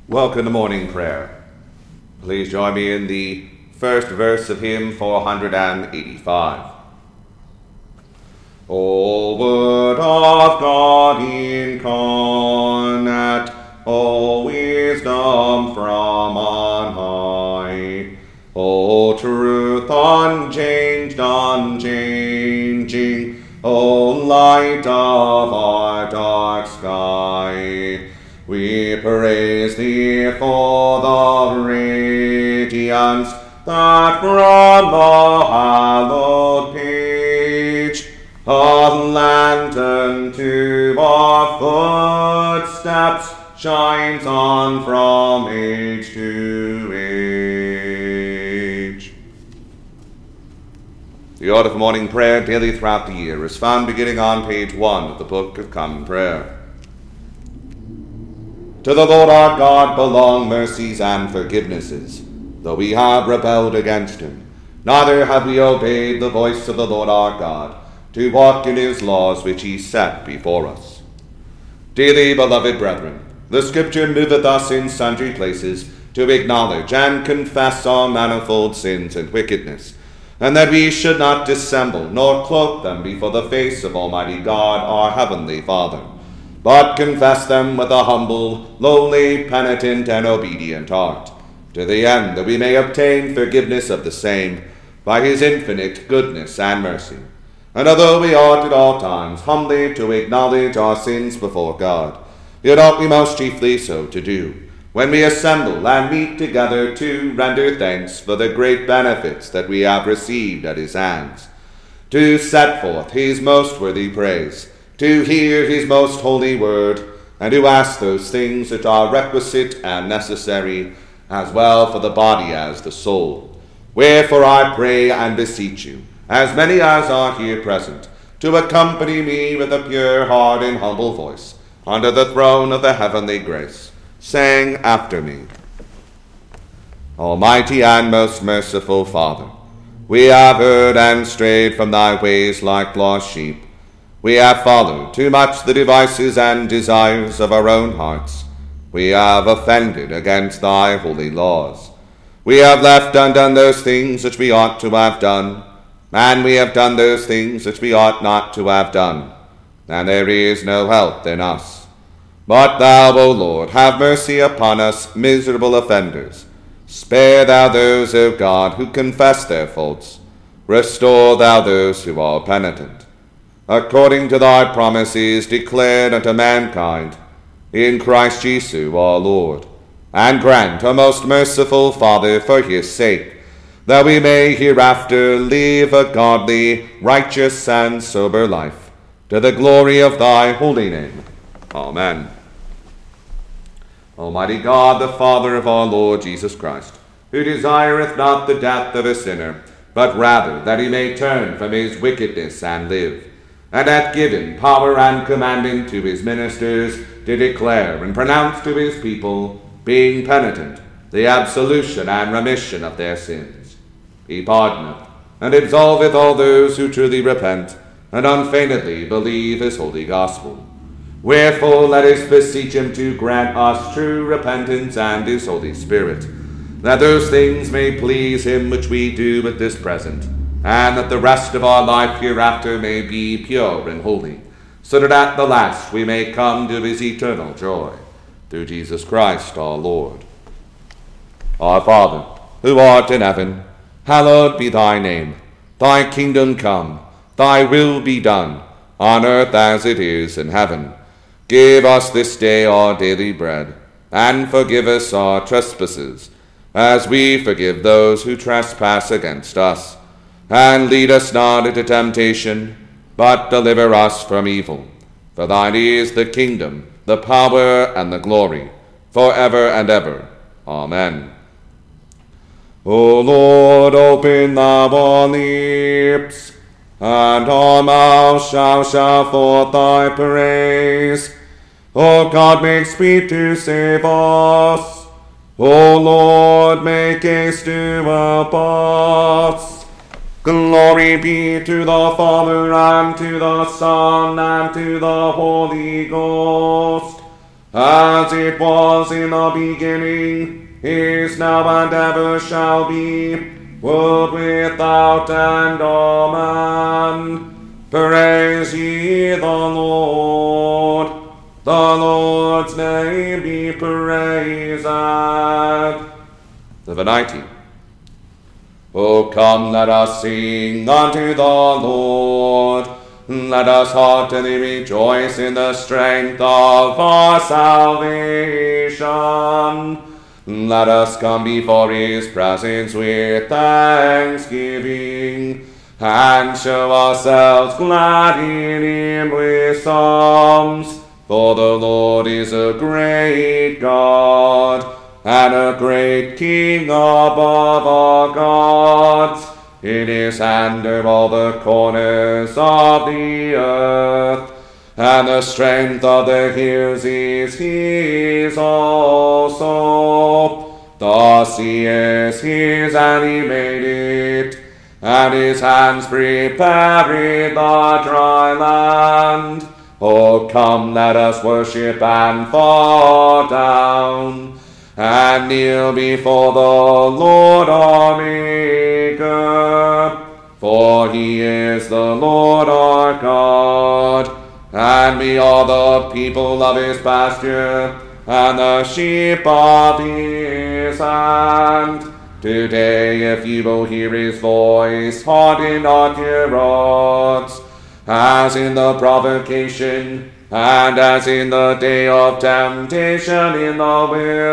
Welcome to morning prayer. Please join me in the first verse of hymn 485. O Word of God incarnate, O wisdom from on high, O truth unchanged, unchanging, O light of our dark sky, we praise thee for the radiance that from the hallowed page, a lantern to our footsteps, shines on from age to age. The order for morning prayer daily throughout the year is found beginning on page 1 of the Book of Common Prayer. To the Lord our God belong mercies and forgivenesses, though we have rebelled against him. Neither have we obeyed the voice of the Lord our God, to walk in his laws which he set before us. Dearly beloved brethren, the Scripture moveth us in sundry places to acknowledge and confess our manifold sins and wickedness, and that we should not dissemble nor cloak them before the face of Almighty God our heavenly Father, but confess them with a humble, lowly, penitent, and obedient heart, to the end that we may obtain forgiveness of the same by his infinite goodness and mercy. And although we ought at all times humbly to acknowledge our sins before God, yet ought we most chiefly so to do, when we assemble and meet together to render thanks for the great benefits that we have received at his hands, to set forth his most worthy praise, to hear his most holy word, and to ask those things that are requisite and necessary, as well for the body as the soul. Wherefore I pray and beseech you, as many as are here present, to accompany me with a pure heart and humble voice, under the throne of the heavenly grace, saying after me, Almighty and most merciful Father, we have erred and strayed from thy ways like lost sheep. We have followed too much the devices and desires of our own hearts. We have offended against thy holy laws. We have left undone those things which we ought to have done, and we have done those things which we ought not to have done, and there is no help in us. But thou, O Lord, have mercy upon us, miserable offenders. Spare thou those, O God, who confess their faults. Restore thou those who are penitent, according to thy promises declared unto mankind, in Christ Jesus our Lord. And grant, O most merciful Father, for his sake, that we may hereafter live a godly, righteous, and sober life, to the glory of thy holy name. Amen. Almighty God, the Father of our Lord Jesus Christ, who desireth not the death of a sinner, but rather that he may turn from his wickedness and live, and hath given power and commanding to his ministers to declare and pronounce to his people, being penitent, the absolution and remission of their sins. He pardoneth and absolveth all those who truly repent and unfeignedly believe his holy gospel. Wherefore let us beseech him to grant us true repentance and his Holy Spirit, that those things may please him which we do at this present, and that the rest of our life hereafter may be pure and holy, so that at the last we may come to his eternal joy. Through Jesus Christ our Lord. Our Father, who art in heaven, hallowed be thy name. Thy kingdom come, thy will be done, on earth as it is in heaven. Give us this day our daily bread, and forgive us our trespasses, as we forgive those who trespass against us. And lead us not into temptation, but deliver us from evil. For thine is the kingdom, the power, and the glory, forever and ever. Amen. O Lord, open thou our lips, and our mouth shall shout forth thy praise. O God, make speed to save us. O Lord, make haste to help us. Glory be to the Father, and to the Son, and to the Holy Ghost, as it was in the beginning, is now, and ever shall be, world without end. Amen. Praise ye the Lord. The Lord's name be praised. The 19. O come, let us sing unto the Lord. Let us heartily rejoice in the strength of our salvation. Let us come before his presence with thanksgiving, and show ourselves glad in him with psalms. For the Lord is a great God, and a great King above all gods. In his hand are all the corners of the earth, and the strength of the hills is his also. The sea is his, and he made it, and his hands prepared the dry land. Oh, come, let us worship and fall down, and kneel before the Lord our Maker. For he is the Lord our God, and we are the people of his pasture, and the sheep of his hand. Today, if you will hear his voice, harden not your hearts, as in the provocation, and as in the day of temptation in the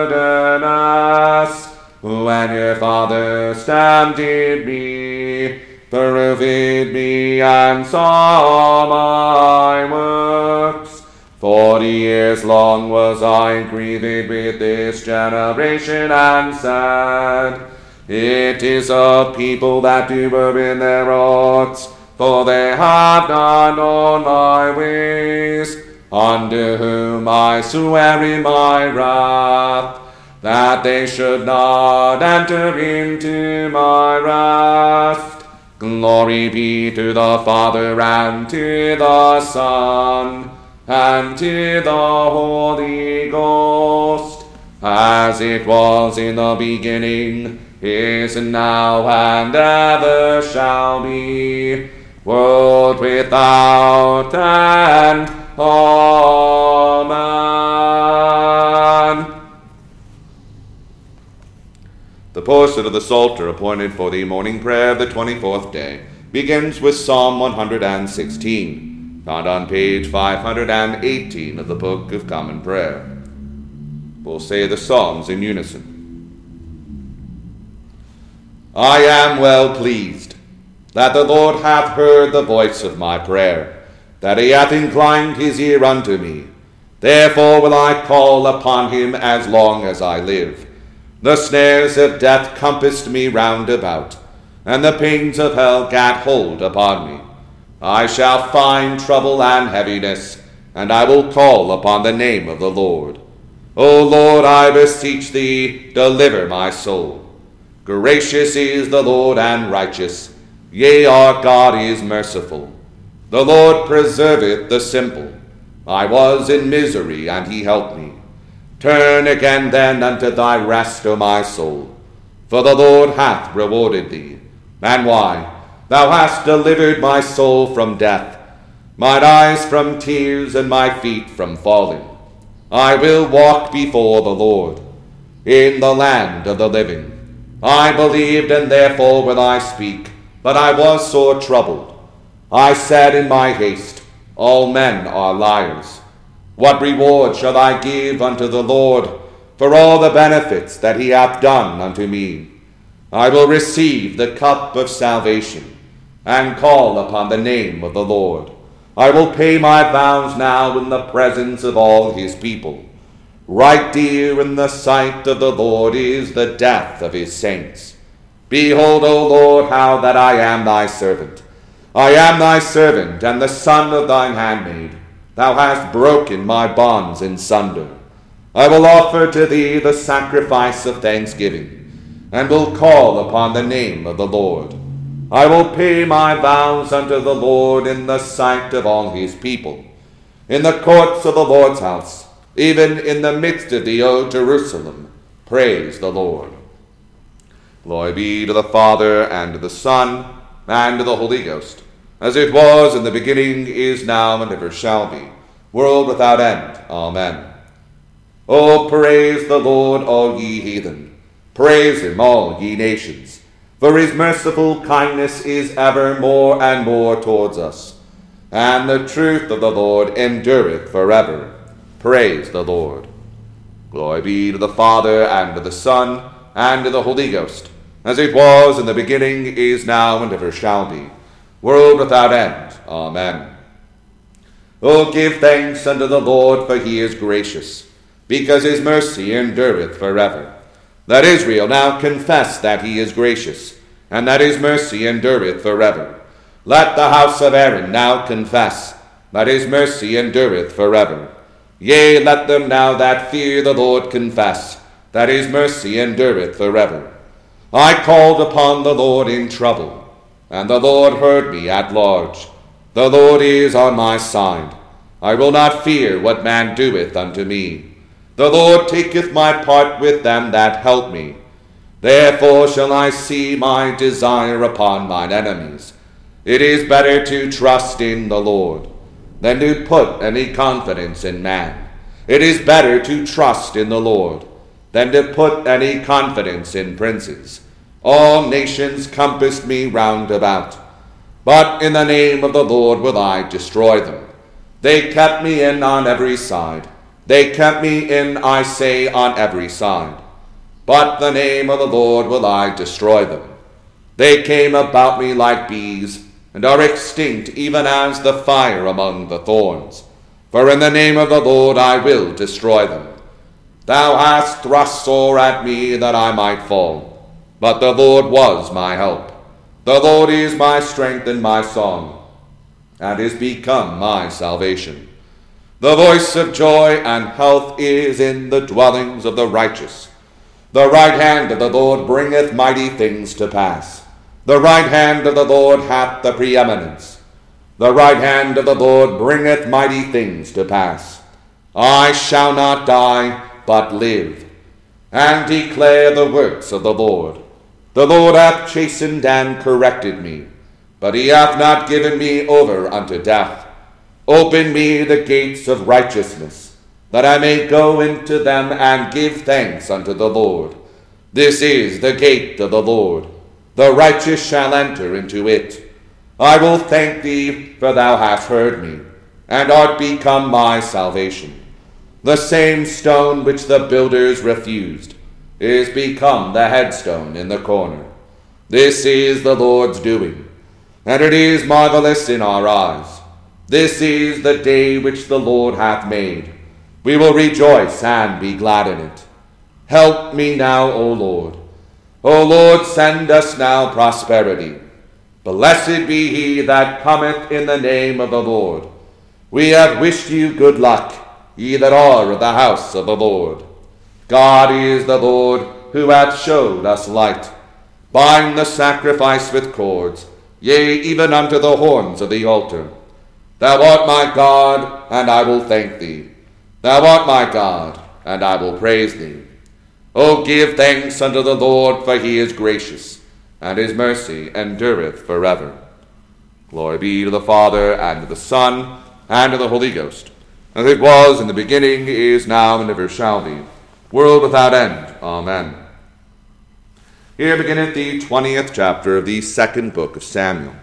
wilderness, when your fathers tempted me, proved me, and saw my works. 40 years long was I grieved with this generation, and said, it is a people that do err in their hearts, for they have not known my ways, unto whom I swear in my wrath, that they should not enter into my rest. Glory be to the Father, and to the Son, and to the Holy Ghost, as it was in the beginning, is now, and ever shall be, world without end. Amen. The portion of the Psalter appointed for the morning prayer of the 24th day begins with Psalm 116, found on page 518 of the Book of Common Prayer. We'll say the Psalms in unison. I am well pleased that the Lord hath heard the voice of my prayer, that he hath inclined his ear unto me. Therefore will I call upon him as long as I live. The snares of death compassed me round about, and the pains of hell gat hold upon me. I shall find trouble and heaviness, and I will call upon the name of the Lord. O Lord, I beseech thee, deliver my soul. Gracious is the Lord and righteous, yea, our God is merciful. The Lord preserveth the simple. I was in misery, and he helped me. Turn again then unto thy rest, O my soul, for the Lord hath rewarded thee. And why? Thou hast delivered my soul from death, mine eyes from tears, and my feet from falling. I will walk before the Lord in the land of the living. I believed, and therefore will I speak, but I was sore troubled. I said in my haste, all men are liars. What reward shall I give unto the Lord for all the benefits that he hath done unto me? I will receive the cup of salvation, and call upon the name of the Lord. I will pay my vows now in the presence of all his people. Right dear in the sight of the Lord is the death of his saints. Behold, O Lord, how that I am thy servant. I am thy servant, and the son of thine handmaid. Thou hast broken my bonds in sunder. I will offer to thee the sacrifice of thanksgiving, and will call upon the name of the Lord. I will pay my vows unto the Lord in the sight of all his people. In the courts of the Lord's house even in the midst of thee, O Jerusalem. Praise the Lord. Glory be to the Father, and to the Son, and to the Holy Ghost, as it was in the beginning, is now, and ever shall be, world without end. Amen. O praise the Lord, all ye heathen. Praise him, all ye nations. For his merciful kindness is ever more and more towards us, and the truth of the Lord endureth forever. Praise the Lord. Glory be to the Father, and to the Son, and to the Holy Ghost, as it was in the beginning, is now, and ever shall be, world without end. Amen. O give thanks unto the Lord, for he is gracious, because his mercy endureth forever. Let Israel now confess that he is gracious, and that his mercy endureth forever. Let the house of Aaron now confess that his mercy endureth forever. Yea, let them now that fear the Lord confess that his mercy endureth forever. I called upon the Lord in trouble, and the Lord heard me at large. The Lord is on my side. I will not fear what man doeth unto me. The Lord taketh my part with them that help me. Therefore shall I see my desire upon mine enemies. It is better to trust in the Lord than to put any confidence in man. It is better to trust in the Lord than to put any confidence in princes. All nations compassed me round about, but in the name of the Lord will I destroy them. They kept me in on every side. They kept me in, I say, on every side. But the name of the Lord will I destroy them. They came about me like bees, and are extinct even as the fire among the thorns. For in the name of the Lord I will destroy them. Thou hast thrust sore at me that I might fall, but the Lord was my help. The Lord is my strength and my song, and is become my salvation. The voice of joy and health is in the dwellings of the righteous. The right hand of the Lord bringeth mighty things to pass. The right hand of the Lord hath the preeminence. The right hand of the Lord bringeth mighty things to pass. I shall not die, but live, and declare the works of the Lord. The Lord hath chastened and corrected me, but he hath not given me over unto death. Open me the gates of righteousness, that I may go into them and give thanks unto the Lord. This is the gate of the Lord. The righteous shall enter into it. I will thank thee, for thou hast heard me, and art become my salvation. The same stone which the builders refused is become the headstone in the corner. This is the Lord's doing, and it is marvelous in our eyes. This is the day which the Lord hath made. We will rejoice and be glad in it. Help me now, O Lord. O Lord, send us now prosperity. Blessed be he that cometh in the name of the Lord. We have wished you good luck, ye that are of the house of the Lord. God is the Lord, who hath showed us light. Bind the sacrifice with cords, yea, even unto the horns of the altar. Thou art my God, and I will thank thee. Thou art my God, and I will praise thee. O give thanks unto the Lord, for he is gracious, and his mercy endureth forever. Glory be to the Father, and to the Son, and to the Holy Ghost, as it was in the beginning, is now, and ever shall be, world without end. Amen. Here beginneth the 20th chapter of the second book of Samuel.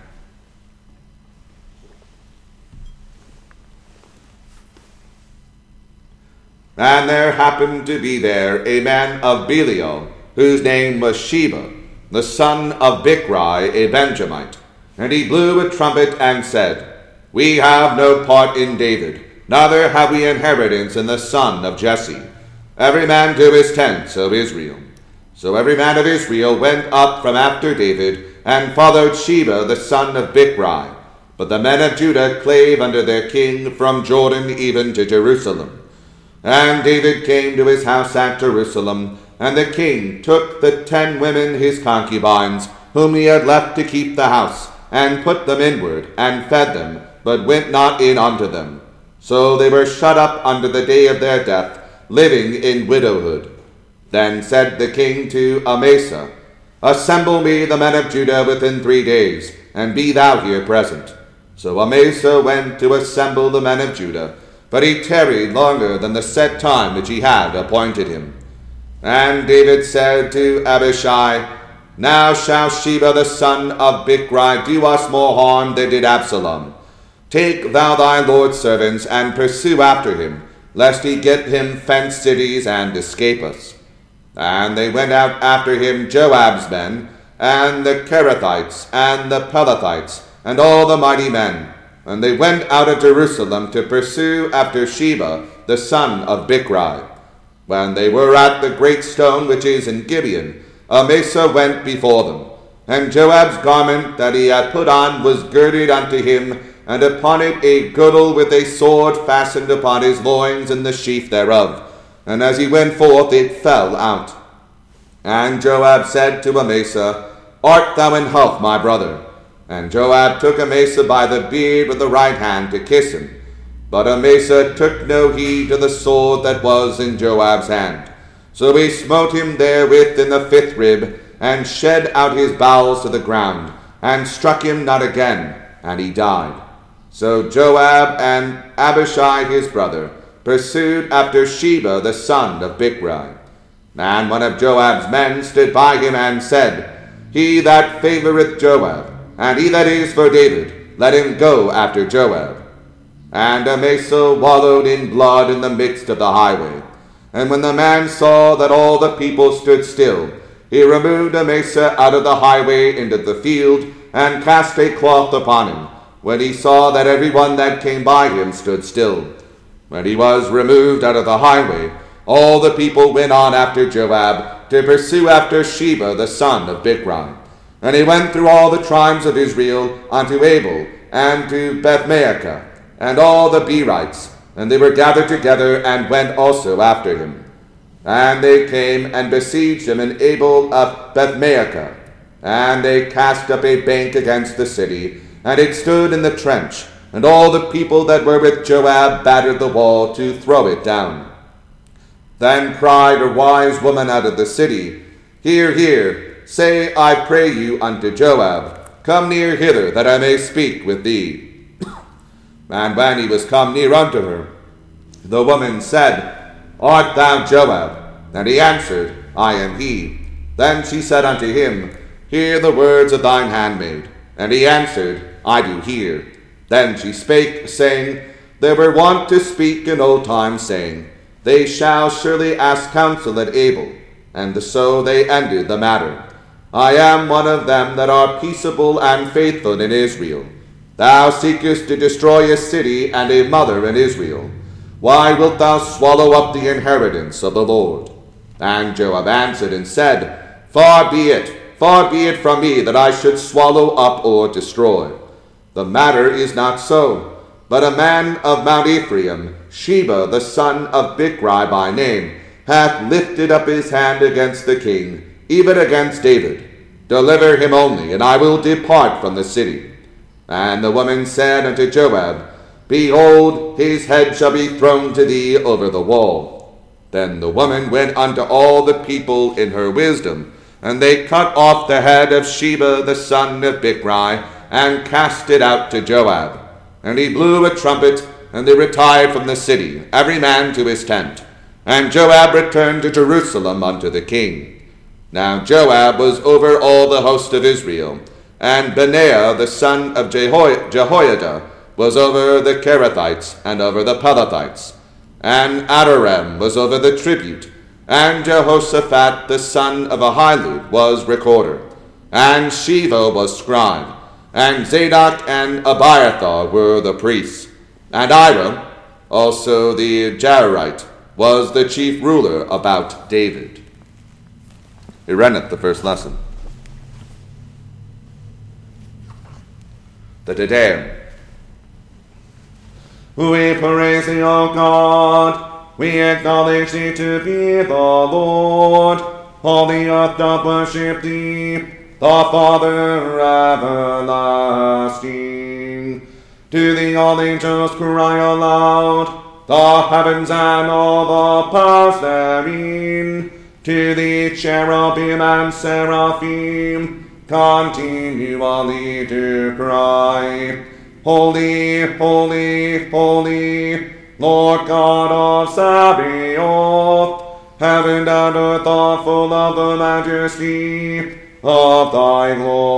And there happened to be there a man of Belial, whose name was Sheba, the son of Bichri, a Benjamite. And he blew a trumpet and said, We have no part in David, neither have we inheritance in the son of Jesse. Every man to his tents, O Israel. So every man of Israel went up from after David, and followed Sheba the son of Bichri. But the men of Judah clave unto their king from Jordan even to Jerusalem. And David came to his house at Jerusalem, and the king took the 10 women his concubines, whom he had left to keep the house, and put them inward, and fed them, but went not in unto them. So they were shut up unto the day of their death, living in widowhood. Then said the king to Amasa, Assemble me the men of Judah within 3 days, and be thou here present. So Amasa went to assemble the men of Judah, but he tarried longer than the set time which he had appointed him. And David said to Abishai, Now shall Sheba the son of Bichri do us more harm than did Absalom. Take thou thy Lord's servants, and pursue after him, lest he get him fenced cities and escape us. And they went out after him, Joab's men, and the Kerethites, and the Pelethites, and all the mighty men. And they went out of Jerusalem to pursue after Sheba the son of Bichri. When they were at the great stone which is in Gibeon, Amasa went before them. And Joab's garment that he had put on was girded unto him, and upon it a girdle with a sword fastened upon his loins in the sheath thereof. And as he went forth, it fell out. And Joab said to Amasa, Art thou in health, my brother? And Joab took Amasa by the beard with the right hand to kiss him. But Amasa took no heed to the sword that was in Joab's hand. So he smote him therewith in the 5th rib, and shed out his bowels to the ground, and struck him not again, and he died. So Joab and Abishai his brother pursued after Sheba the son of Bichri. And one of Joab's men stood by him and said, He that favoureth Joab, and he that is for David, let him go after Joab. And Amasa wallowed in blood in the midst of the highway. And when the man saw that all the people stood still, he removed Amasa out of the highway into the field, and cast a cloth upon him, when he saw that every one that came by him stood still. When he was removed out of the highway, all the people went on after Joab, to pursue after Sheba the son of Bichri. And he went through all the tribes of Israel unto Abel, and to Bethmaachah, and all the Berites, and they were gathered together, and went also after him. And they came and besieged him in Abel of Bethmaachah, and they cast up a bank against the city, and it stood in the trench, and all the people that were with Joab battered the wall to throw it down. Then cried a wise woman out of the city, Hear, hear, say, I pray you, unto Joab, Come near hither, that I may speak with thee. And when he was come near unto her, the woman said, Art thou Joab? And he answered, I am he. Then she said unto him, Hear the words of thine handmaid. And he answered, I do hear. Then she spake, saying, They were wont to speak in old times, saying, They shall surely ask counsel at Abel. And so they ended the matter. I am one of them that are peaceable and faithful in Israel. Thou seekest to destroy a city and a mother in Israel. Why wilt thou swallow up the inheritance of the Lord? And Joab answered and said, Far be it from me that I should swallow up or destroy. The matter is not so, but a man of Mount Ephraim, Sheba the son of Bichri by name, hath lifted up his hand against the king, even against David. Deliver him only, and I will depart from the city. And the woman said unto Joab, Behold, his head shall be thrown to thee over the wall. Then the woman went unto all the people in her wisdom, and they cut off the head of Sheba the son of Bichri, and cast it out to Joab. And he blew a trumpet, and they retired from the city, every man to his tent. And Joab returned to Jerusalem unto the king. Now Joab was over all the host of Israel, and Benaiah the son of Jehoiada was over the Kerethites and over the Pelethites. And Adoram was over the tribute, and Jehoshaphat the son of Ahilud was recorder, and Sheva was scribe, and Zadok and Abiathar were the priests, and Ira, also the Jairite, was the chief ruler about David. Here endeth the first lesson. The Te Deum. We praise thee, O God. We acknowledge thee to be the Lord. All the earth doth worship thee, the Father everlasting. To thee all angels cry aloud, the heavens and all the powers therein. To thee cherubim and seraphim continually do cry, Holy, holy, holy, Lord God of Sabaoth. Heaven and earth are full of the majesty of thy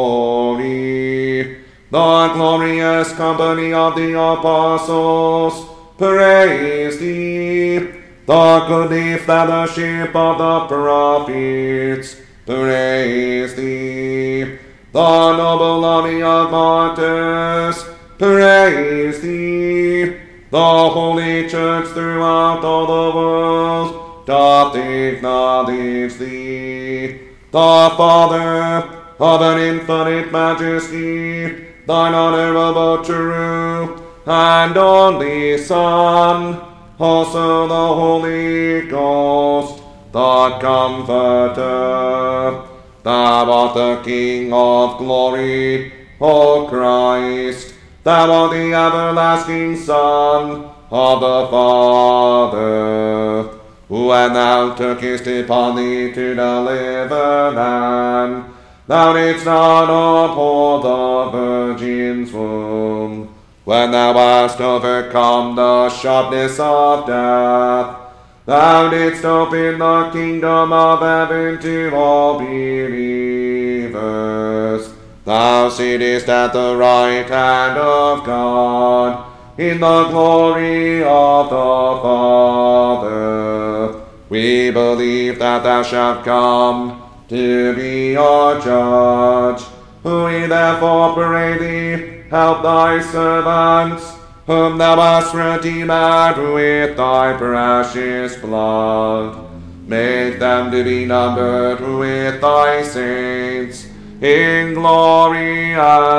glory. The glorious company of the apostles praise thee. The goodly fellowship of the prophets praise thee. The noble army of martyrs praise thee. The holy church throughout all the world doth acknowledge thee. The Father of an infinite majesty, thine honorable, true, and only Son, also the Holy Ghost, the Comforter. Thou art the King of glory, O Christ. Thou art the everlasting Son of the Father, who when thou tookest upon thee to deliver man, thou didst not uphold the Virgin's womb. When thou hast overcome the sharpness of death, thou didst open the kingdom of heaven to all believers. Thou sittest at the right hand of God, in the glory of the Father. We believe that thou shalt come to be our judge. We therefore pray thee, help thy servants, whom thou hast redeemed with thy precious blood. Make them to be numbered with thy saints, in glory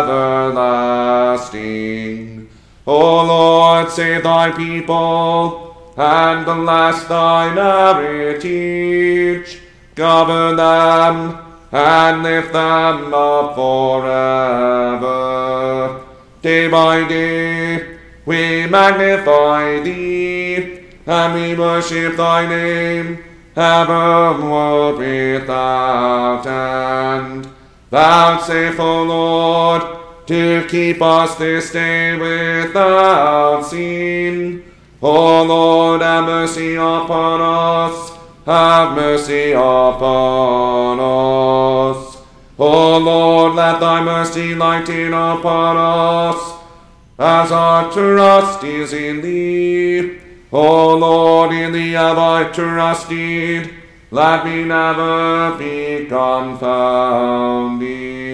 everlasting. O Lord, save thy people, and bless thine heritage. Govern them, and lift them up forever. Day by day we magnify thee, and we worship thy name, evermore without end. Vouchsafe, O Lord, to keep us this day without sin. O Lord, have mercy upon us, have mercy upon us. O Lord, let thy mercy lighten upon us, as our trust is in thee. O Lord, in thee have I trusted, let me never be confounded.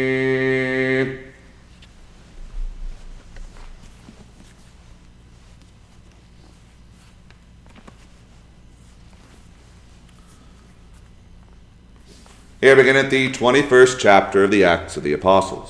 Here beginneth the 21st chapter of the Acts of the Apostles.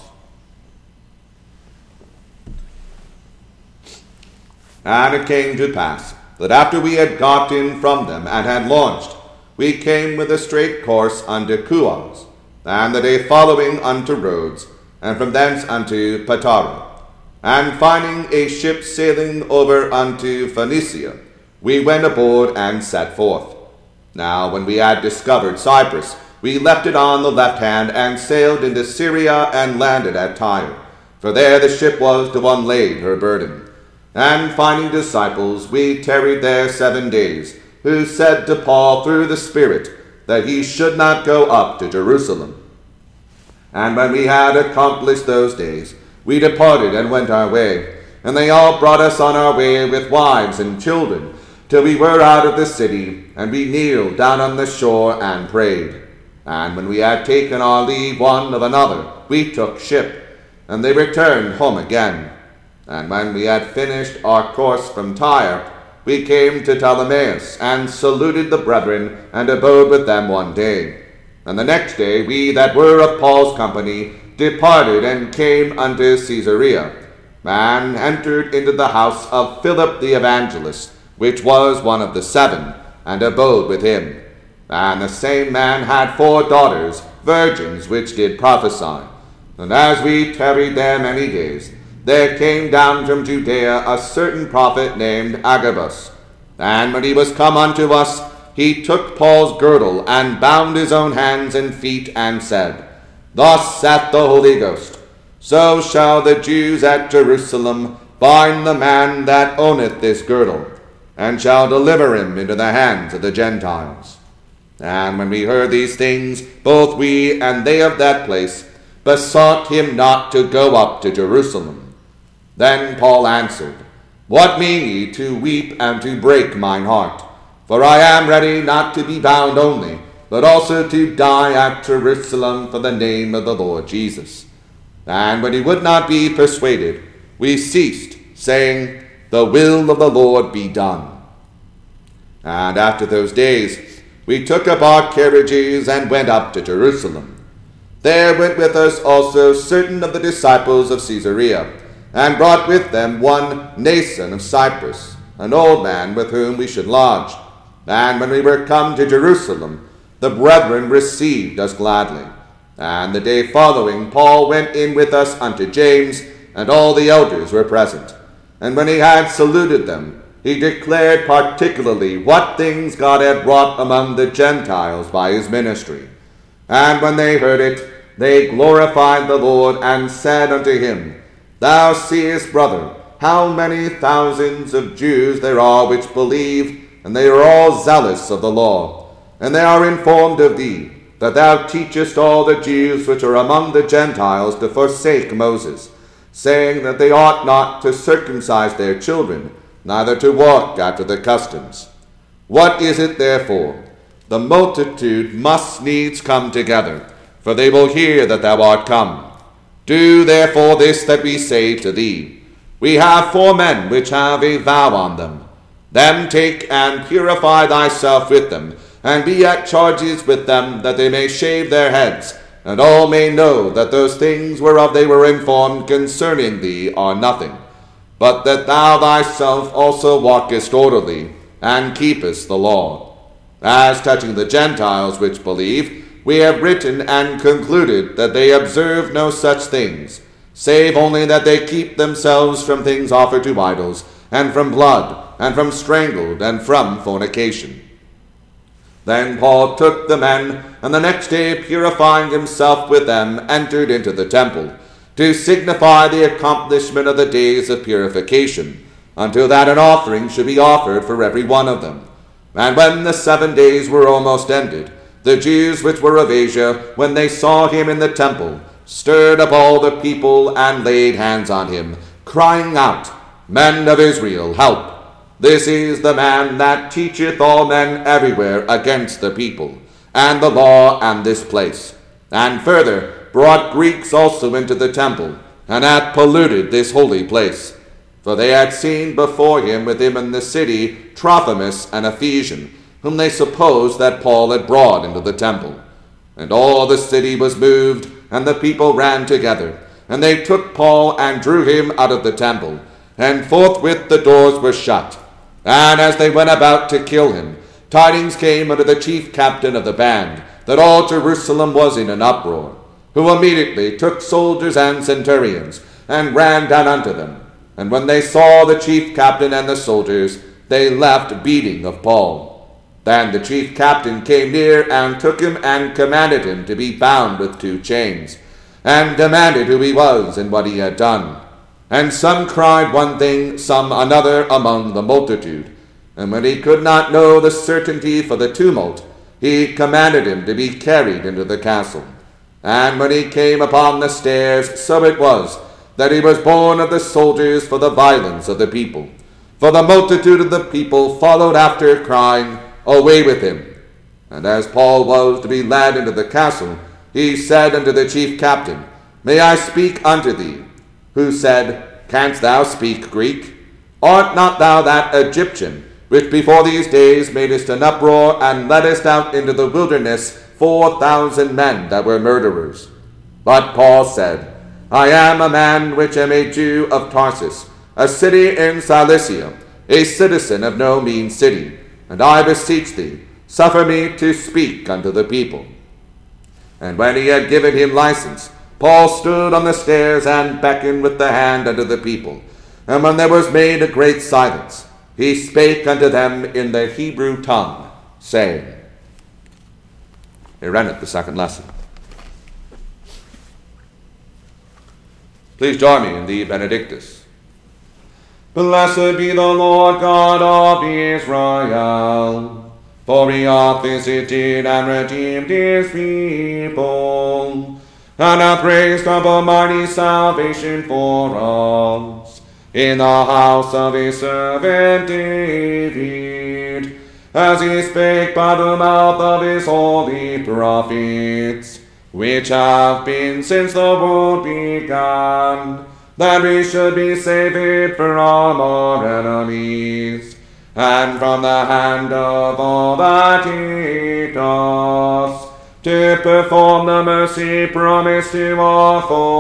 And it came to pass that after we had got in from them and had launched, we came with a straight course unto Chios, and the day following unto Rhodes, and from thence unto Patara. And finding a ship sailing over unto Phoenicia, we went aboard and set forth. Now when we had discovered Cyprus, we left it on the left hand, and sailed into Syria, and landed at Tyre. For there the ship was to unlade her burden. And finding disciples, we tarried there 7 days, who said to Paul through the Spirit that he should not go up to Jerusalem. And when we had accomplished those days, we departed and went our way. And they all brought us on our way with wives and children, till we were out of the city, and we kneeled down on the shore and prayed. And when we had taken our leave one of another, we took ship, and they returned home again. And when we had finished our course from Tyre, we came to Ptolemais, and saluted the brethren, and abode with them 1 day. And the next day we that were of Paul's company departed, and came unto Caesarea, and entered into the house of Philip the evangelist, which was one of the 7, and abode with him. And the same man had 4 daughters, virgins, which did prophesy. And as we tarried there many days, there came down from Judea a certain prophet named Agabus. And when he was come unto us, he took Paul's girdle, and bound his own hands and feet, and said, Thus saith the Holy Ghost, So shall the Jews at Jerusalem bind the man that owneth this girdle, and shall deliver him into the hands of the Gentiles. And when we heard these things, both we and they of that place besought him not to go up to Jerusalem. Then Paul answered, What mean ye to weep and to break mine heart? For I am ready not to be bound only, but also to die at Jerusalem for the name of the Lord Jesus. And when he would not be persuaded, we ceased, saying, The will of the Lord be done. And after those days we took up our carriages and went up to Jerusalem. There went with us also certain of the disciples of Caesarea, and brought with them one Nason of Cyprus, an old man with whom we should lodge. And when we were come to Jerusalem, the brethren received us gladly. And the day following Paul went in with us unto James, and all the elders were present. And when he had saluted them, he declared particularly what things God had wrought among the Gentiles by his ministry. And when they heard it, they glorified the Lord, and said unto him, Thou seest, brother, how many thousands of Jews there are which believe, and they are all zealous of the law. And they are informed of thee, that thou teachest all the Jews which are among the Gentiles to forsake Moses, saying that they ought not to circumcise their children, neither to walk after the customs. What is it therefore? The multitude must needs come together, for they will hear that thou art come. Do therefore this that we say to thee. We have 4 men which have a vow on them. Them take and purify thyself with them, and be at charges with them, that they may shave their heads, and all may know that those things whereof they were informed concerning thee are nothing, but that thou thyself also walkest orderly, and keepest the law. As touching the Gentiles which believe, we have written and concluded that they observe no such things, save only that they keep themselves from things offered to idols, and from blood, and from strangled, and from fornication. Then Paul took the men, and the next day, purifying himself with them, entered into the temple, to signify the accomplishment of the days of purification, until that an offering should be offered for every one of them. And when the 7 days were almost ended, the Jews which were of Asia, when they saw him in the temple, stirred up all the people, and laid hands on him, crying out, Men of Israel, help! This is the man that teacheth all men everywhere against the people, and the law, and this place. And further, brought Greeks also into the temple, and hath polluted this holy place. For they had seen before him with him in the city Trophimus, an Ephesian, whom they supposed that Paul had brought into the temple. And all the city was moved, and the people ran together. And they took Paul, and drew him out of the temple. And forthwith the doors were shut. And as they went about to kill him, tidings came unto the chief captain of the band, that all Jerusalem was in an uproar, who immediately took soldiers and centurions, and ran down unto them. And when they saw the chief captain and the soldiers, they left beating of Paul. Then the chief captain came near, and took him, and commanded him to be bound with 2 chains, and demanded who he was, and what he had done. And some cried one thing, some another among the multitude. And when he could not know the certainty for the tumult, he commanded him to be carried into the castle. And when he came upon the stairs, so it was, that he was borne of the soldiers for the violence of the people. For the multitude of the people followed after, crying, Away with him! And as Paul was to be led into the castle, he said unto the chief captain, May I speak unto thee? Who said, Canst thou speak Greek? Art not thou that Egyptian, which before these days madest an uproar, and leddest out into the wilderness 4,000 men that were murderers? But Paul said, I am a man which am a Jew of Tarsus, a city in Cilicia, a citizen of no mean city. And I beseech thee, suffer me to speak unto the people. And when he had given him license, Paul stood on the stairs and beckoned with the hand unto the people. And when there was made a great silence, he spake unto them in the Hebrew tongue, saying, Here endeth the second lesson. Please join me in the Benedictus. Blessed be the Lord God of Israel, for he hath visited and redeemed his people, and hath raised up a mighty salvation for us in the house of his servant David, as he spake by the mouth of his holy prophets, which have been since the world began, that we should be saved from our enemies, and from the hand of all that hate us, to perform the mercy promised to our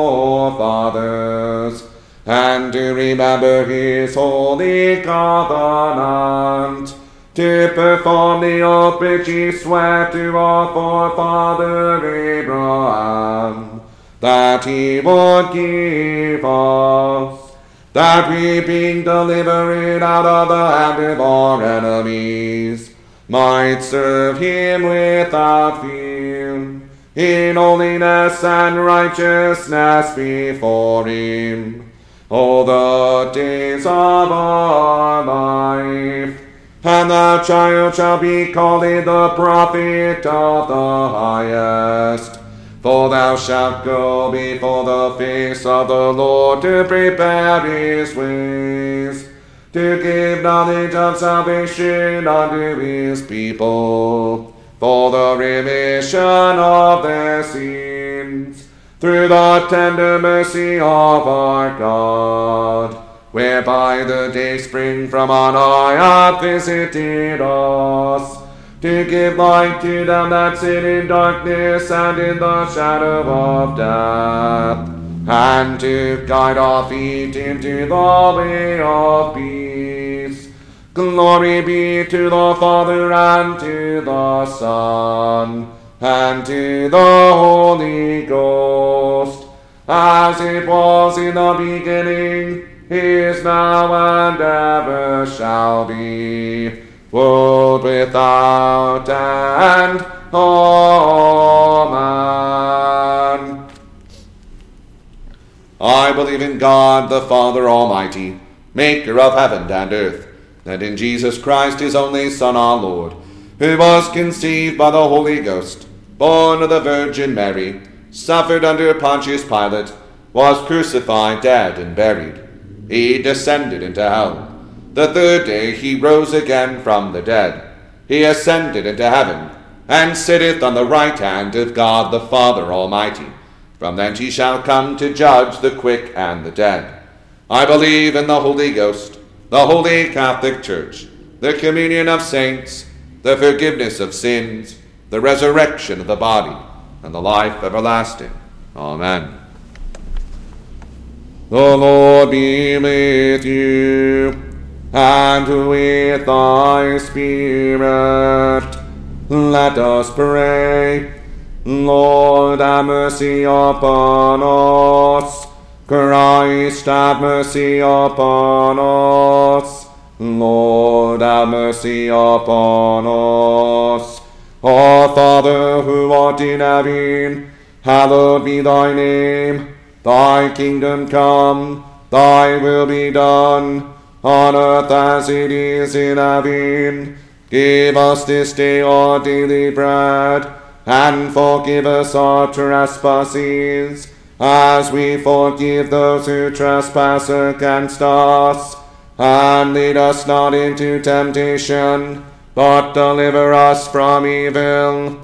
forefathers, and to remember his holy covenant, to perform the oath which he sware to our forefather Abraham, that he would give us, that we, being delivered out of the hand of our enemies, might serve him without fear, in holiness and righteousness before him, all the days of our life. And the child shall be called the prophet of the highest. For thou shalt go before the face of the Lord to prepare his ways, to give knowledge of salvation unto his people, for the remission of their sins, through the tender mercy of our God, whereby the dayspring from on high hath visited us, to give light to them that sit in darkness and in the shadow of death, and to guide our feet into the way of peace. Glory be to the Father, and to the Son, and to the Holy Ghost, as it was in the beginning, is now, and ever shall be, world without end. Amen. I believe in God, the Father Almighty, maker of heaven and earth, and in Jesus Christ, his only Son, our Lord, who was conceived by the Holy Ghost, born of the Virgin Mary, suffered under Pontius Pilate, was crucified, dead, and buried. He descended into hell. The third day he rose again from the dead. He ascended into heaven, and sitteth on the right hand of God the Father Almighty. From thence he shall come to judge the quick and the dead. I believe in the Holy Ghost, the Holy Catholic Church, the communion of saints, the forgiveness of sins, the resurrection of the body, and the life everlasting. Amen. The Lord be with you, and with thy spirit. Let us pray. Lord, have mercy upon us. Christ, have mercy upon us. Lord, have mercy upon us. Our Father, who art in heaven, hallowed be thy name. Thy kingdom come, thy will be done, on earth as it is in heaven. Give us this day our daily bread, and forgive us our trespasses, as we forgive those who trespass against us. And lead us not into temptation, but deliver us from evil.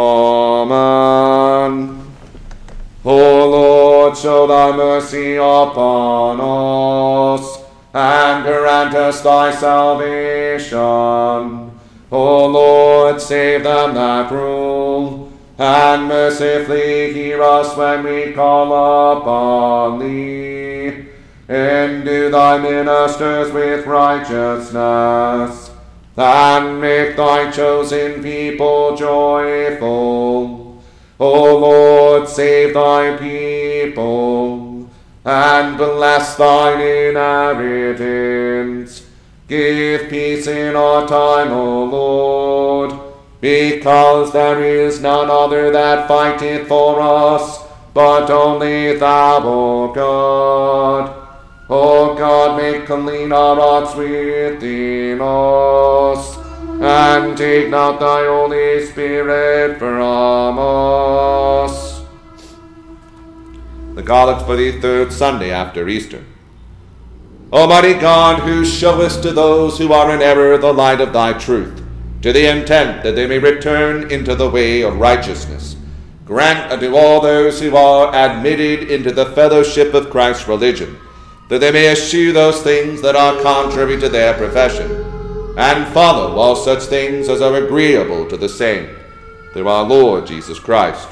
Amen. O Lord, show thy mercy upon us, and grant us thy salvation. O Lord, save them that rule, and mercifully hear us when we call upon thee. Endue thy ministers with righteousness, and make thy chosen people joyful. O Lord, save thy people, and bless thine inheritance. Give peace in our time, O Lord, because there is none other that fighteth for us, but only thou, O God. O God, make clean our hearts within us, and take not thy Holy Spirit from us. The Collect for the third Sunday after Easter. Almighty God, who showest to those who are in error the light of thy truth, to the intent that they may return into the way of righteousness, grant unto all those who are admitted into the fellowship of Christ's religion, that they may eschew those things that are contrary to their profession, and follow all such things as are agreeable to the same, through our Lord Jesus Christ.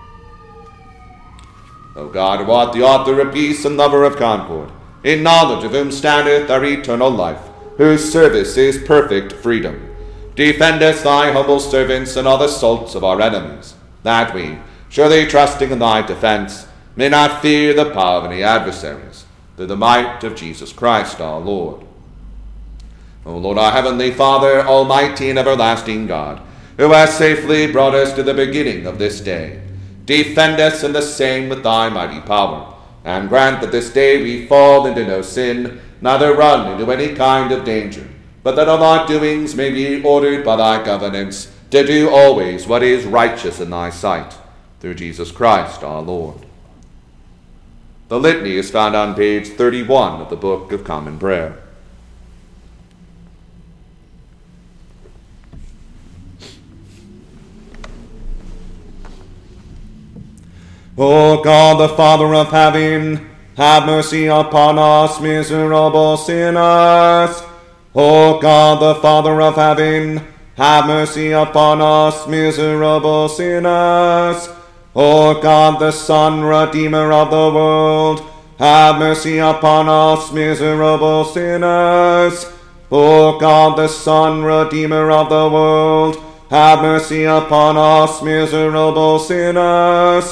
O God, who art the author of peace and lover of concord, in knowledge of whom standeth our eternal life, whose service is perfect freedom, defend us, thy humble servants, in all the assaults of our enemies, that we, surely trusting in thy defense, may not fear the power of any adversaries, through the might of Jesus Christ our Lord. O Lord, our heavenly Father, almighty and everlasting God, who hast safely brought us to the beginning of this day, defend us in the same with thy mighty power, and grant that this day we fall into no sin, neither run into any kind of danger, but that all our doings may be ordered by thy governance, to do always what is righteous in thy sight, through Jesus Christ our Lord. The litany is found on page 31 of the Book of Common Prayer. O God, the Father of heaven, have mercy upon us, miserable sinners. O God, the Father of heaven, have mercy upon us, miserable sinners. O God, the Son, Redeemer of the world, have mercy upon us, miserable sinners. O God, the Son, Redeemer of the world, have mercy upon us, miserable sinners.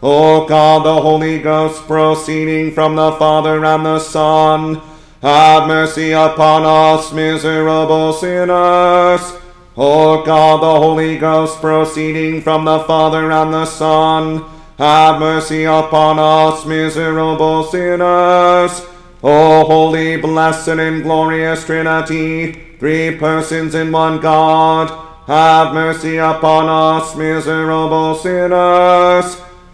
O God, the Holy Ghost, proceeding from the Father and the Son, have mercy upon us, miserable sinners. O God, the Holy Ghost, proceeding from the Father and the Son, have mercy upon us, miserable sinners. O holy, blessed, and glorious Trinity, three persons in one God, have mercy upon us, miserable sinners.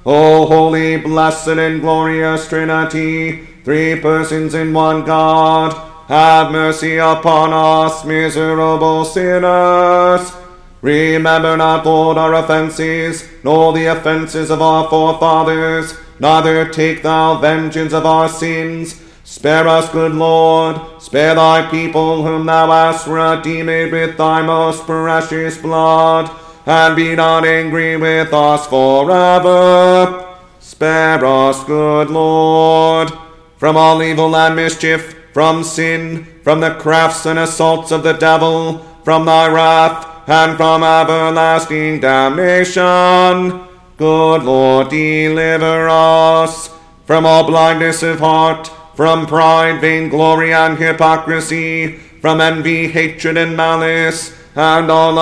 O holy, blessed, and glorious Trinity, three persons in one God, have mercy upon us, miserable sinners. Remember not, Lord, our offenses, nor the offenses of our forefathers, neither take thou vengeance of our sins. Spare us, good Lord, spare thy people whom thou hast redeemed with thy most precious blood, and be not angry with us forever. Spare us, good Lord, from all evil and mischief, from sin, from the crafts and assaults of the devil, from thy wrath, and from everlasting damnation. Good Lord, deliver us from all blindness of heart, from pride, vainglory, and hypocrisy, from envy, hatred, and malice, and all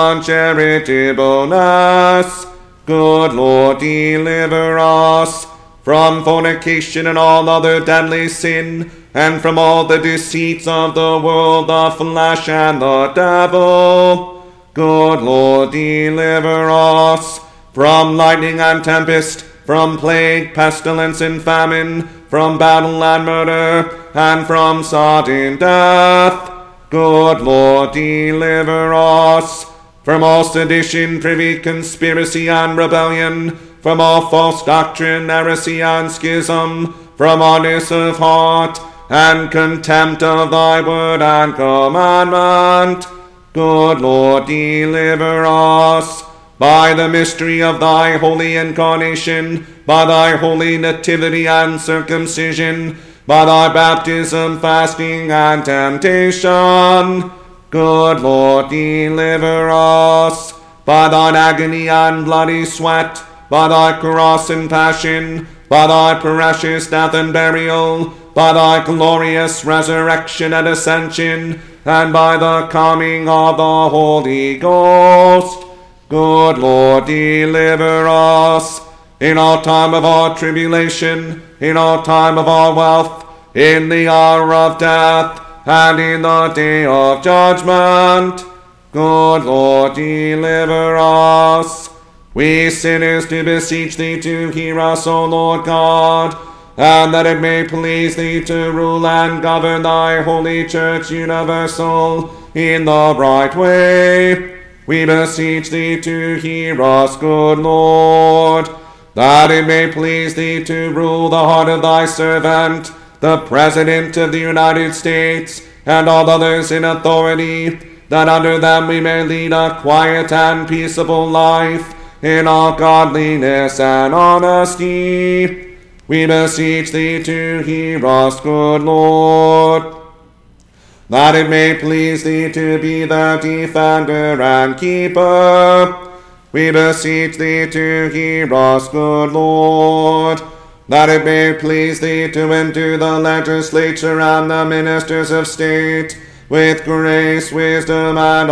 uncharitableness. Good Lord, deliver us from fornication and all other deadly sin, and from all the deceits of the world, the flesh, and the devil. Good Lord, deliver us from lightning and tempest, from plague, pestilence, and famine, from battle and murder, and from sudden death. Good Lord, deliver us from all sedition, privy, conspiracy, and rebellion, from all false doctrine, heresy, and schism, from hardness of heart, and contempt of thy word and commandment. Good Lord, deliver us by the mystery of thy holy incarnation, by thy holy nativity and circumcision, by thy baptism, fasting, and temptation. Good Lord, deliver us by thine agony and bloody sweat, by thy cross and passion, by thy precious death and burial, by thy glorious resurrection and ascension, and by the coming of the Holy Ghost. Good Lord, deliver us in all time of our tribulation, in all time of our wealth, in the hour of death, and in the day of judgment. Good Lord, deliver us. We sinners do beseech thee to hear us, O Lord God, and that it may please thee to rule and govern thy holy church universal in the right way. We beseech thee to hear us, good Lord, that it may please thee to rule the heart of thy servant, the President of the United States, and all others in authority, that under them we may lead a quiet and peaceable life, in all godliness and honesty. We beseech thee to hear us, good Lord, that it may please thee to be the defender and keeper. We beseech thee to hear us, good Lord, that it may please thee to endue the legislature and the ministers of state with grace, wisdom, and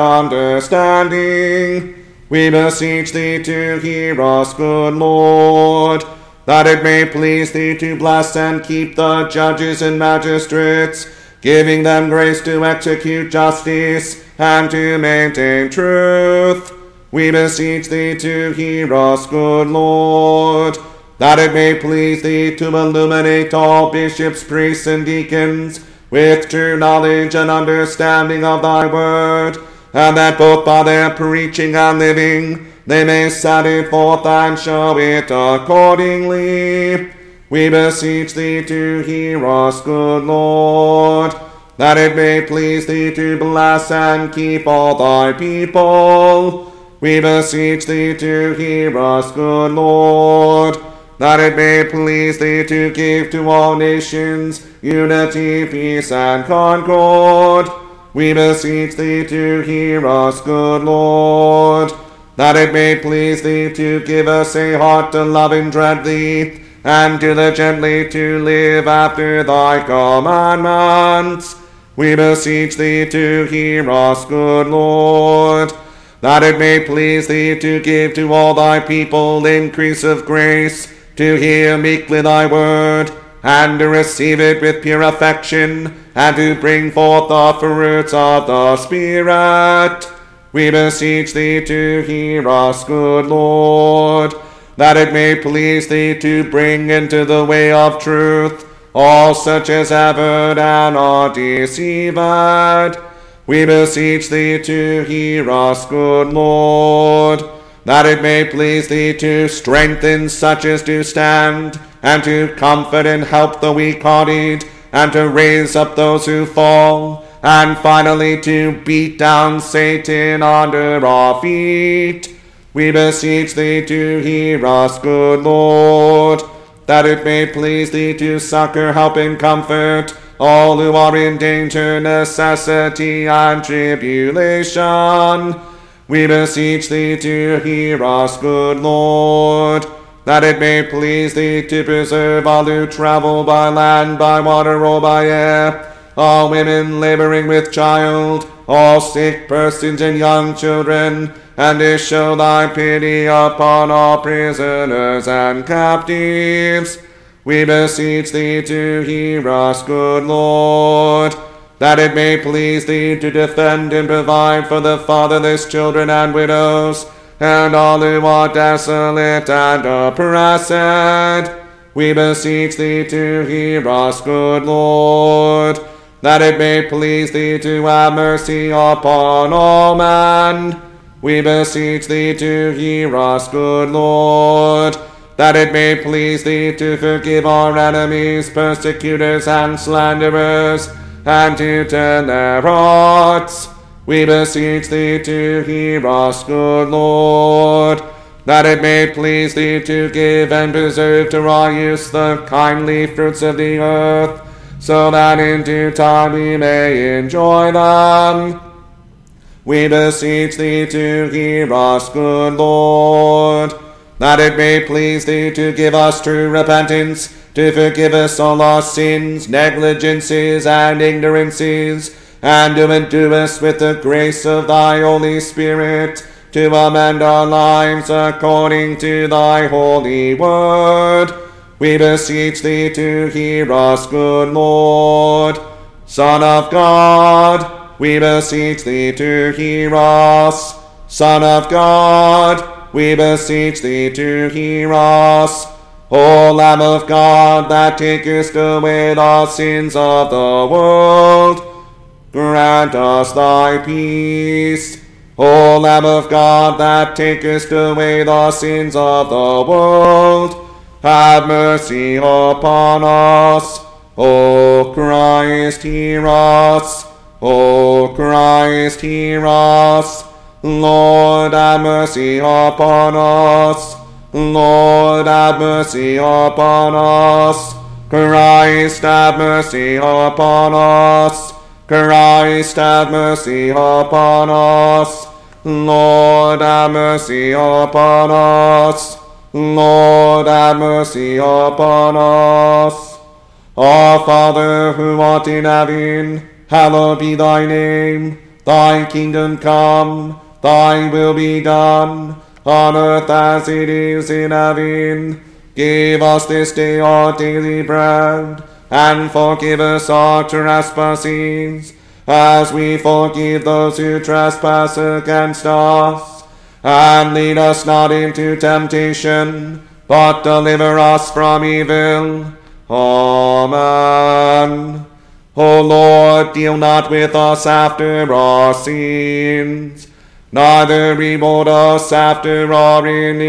understanding. We beseech thee to hear us, good Lord, that it may please thee to bless and keep the judges and magistrates, giving them grace to execute justice and to maintain truth. We beseech thee to hear us, good Lord, that it may please thee to illuminate all bishops, priests, and deacons with true knowledge and understanding of thy word, and that both by their preaching and living they may set it forth and show it accordingly. We beseech thee to hear us, good Lord, that it may please thee to bless and keep all thy people. We beseech thee to hear us, good Lord, that it may please thee to give to all nations unity, peace, and concord. We beseech thee to hear us, good Lord, that it may please thee to give us a heart to love and dread thee, and diligently to live after thy commandments. We beseech thee to hear us, good Lord, that it may please thee to give to all thy people increase of grace, to hear meekly thy word, and to receive it with pure affection, and to bring forth the fruits of the Spirit. We beseech thee to hear us, good Lord, that it may please thee to bring into the way of truth all such as have erred and are deceived. We beseech thee to hear us, good Lord, that it may please thee to strengthen such as do stand, and to comfort and help the weak-hearted, and to raise up those who fall, and finally to beat down Satan under our feet. We beseech thee to hear us, good Lord, that it may please thee to succor, help, and comfort all who are in danger, necessity, and tribulation. We beseech thee to hear us, good Lord, that it may please thee to preserve all who travel by land, by water, or by air, all women laboring with child, all sick persons and young children, and to show thy pity upon all prisoners and captives. We beseech thee to hear us, good Lord, that it may please thee to defend and provide for the fatherless children and widows, and all who are desolate and oppressed. We beseech thee to hear us, good Lord, that it may please thee to have mercy upon all men. We beseech thee to hear us, good Lord, that it may please thee to forgive our enemies, persecutors, and slanderers, and to turn their hearts. We beseech thee to hear us, good Lord, that it may please thee to give and preserve to our use the kindly fruits of the earth, so that in due time we may enjoy them. We beseech thee to hear us, good Lord, that it may please thee to give us true repentance, to forgive us all our sins, negligences, and ignorances, and to endue us with the grace of thy Holy Spirit, to amend our lives according to thy holy word. We beseech thee to hear us, good Lord. Son of God, we beseech thee to hear us. Son of God, we beseech thee to hear us. O Lamb of God, that takest away the sins of the world, grant us thy peace. O Lamb of God, that takest away the sins of the world, have mercy upon us. O Christ, hear us. O Christ, hear us. Lord, have mercy upon us. Lord, have mercy upon us. Christ, have mercy upon us. Christ, have mercy upon us. Lord, have mercy upon us. Lord, have mercy upon us. Our Father, who art in heaven, hallowed be thy name. Thy kingdom come, thy will be done, on earth as it is in heaven. Give us this day our daily bread, and forgive us our trespasses, as we forgive those who trespass against us. And lead us not into temptation, but deliver us from evil. Amen. O Lord, deal not with us after our sins, neither reward us after our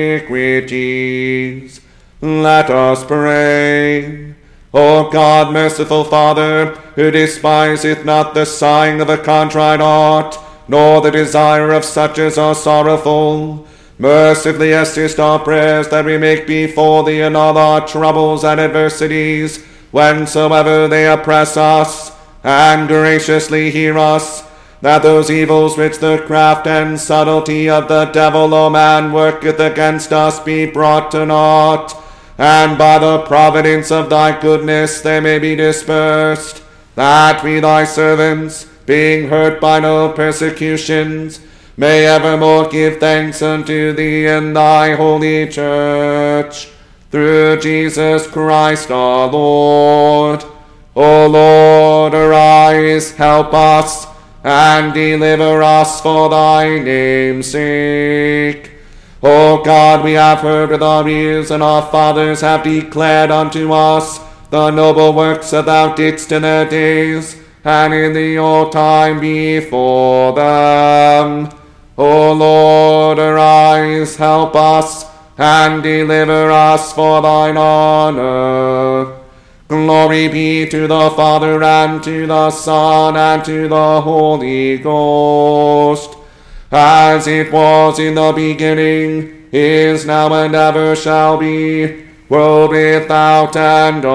iniquities. Let us pray. O God, merciful Father, who despiseth not the sighing of a contrite heart, nor the desire of such as are sorrowful, mercifully assist our prayers that we make before thee in all our troubles and adversities, whensoever they oppress us, and graciously hear us, that those evils which the craft and subtlety of the devil, O man, worketh against us be brought to naught, and by the providence of thy goodness they may be dispersed, that we thy servants, being hurt by no persecutions, may evermore give thanks unto thee in thy holy church, through Jesus Christ our Lord. O Lord, arise, help us, and deliver us for thy name's sake. O God, we have heard with our ears, and our fathers have declared unto us the noble works that thou didst in their days, and in the old time before them. O Lord, arise, help us, and deliver us for thine honor. Glory be to the Father, and to the Son, and to the Holy Ghost, as it was in the beginning, is now, and ever shall be, world without end.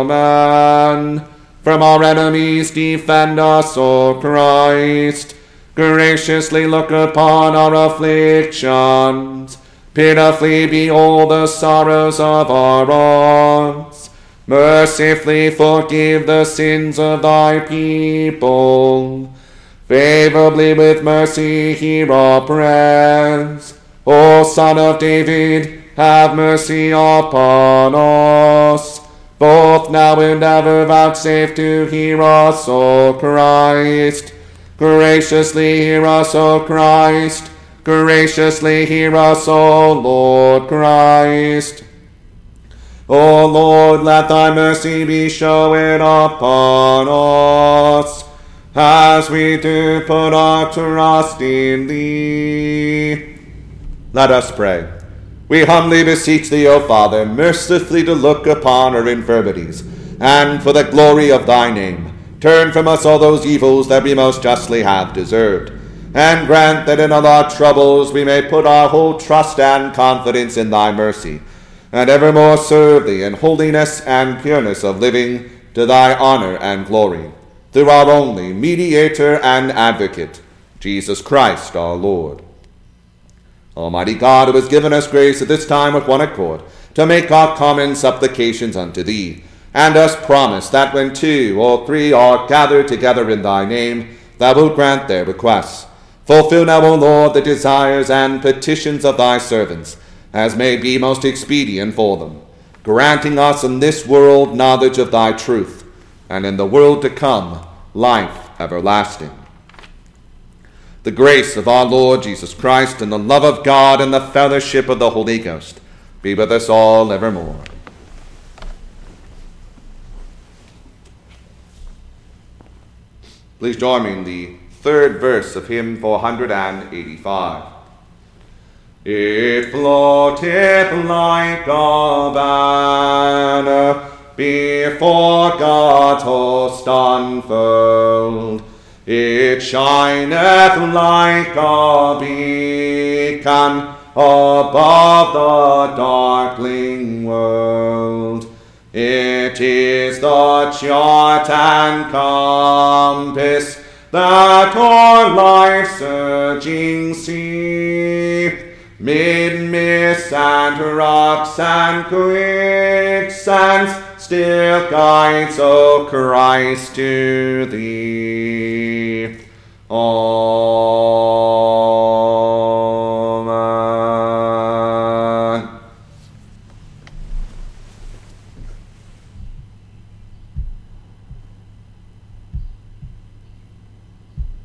Amen. From our enemies defend us, O Christ. Graciously look upon our afflictions. Pitifully behold the sorrows of our hearts. Mercifully forgive the sins of thy people. Favorably with mercy hear our prayers. O Son of David, have mercy upon us. Both now and ever vouchsafe to hear us, O Christ. Graciously hear us, O Christ. Graciously hear us, O Lord Christ. O Lord, let thy mercy be shown upon us, as we do put our trust in thee. Let us pray. We humbly beseech thee, O Father, mercifully to look upon our infirmities, and for the glory of thy name, turn from us all those evils that we most justly have deserved, and grant that in all our troubles we may put our whole trust and confidence in thy mercy, and evermore serve thee in holiness and pureness of living, to thy honor and glory, through our only mediator and advocate, Jesus Christ our Lord. Almighty God, who has given us grace at this time with one accord, to make our common supplications unto thee, and us promise that when 2 or 3 are gathered together in thy name, thou wilt grant their requests. Fulfill now, O Lord, the desires and petitions of thy servants, as may be most expedient for them, granting us in this world knowledge of thy truth, and in the world to come life everlasting. The grace of our Lord Jesus Christ, and the love of God, and the fellowship of the Holy Ghost be with us all evermore. Please join me in the 3rd verse of hymn 485. It floateth like a banner before God's host unfurled. It shineth like a beacon above the darkling world. It is the chart and compass that o'er life's surging sea, mid mists and rocks and quicksands, still guides, O Christ, to thee.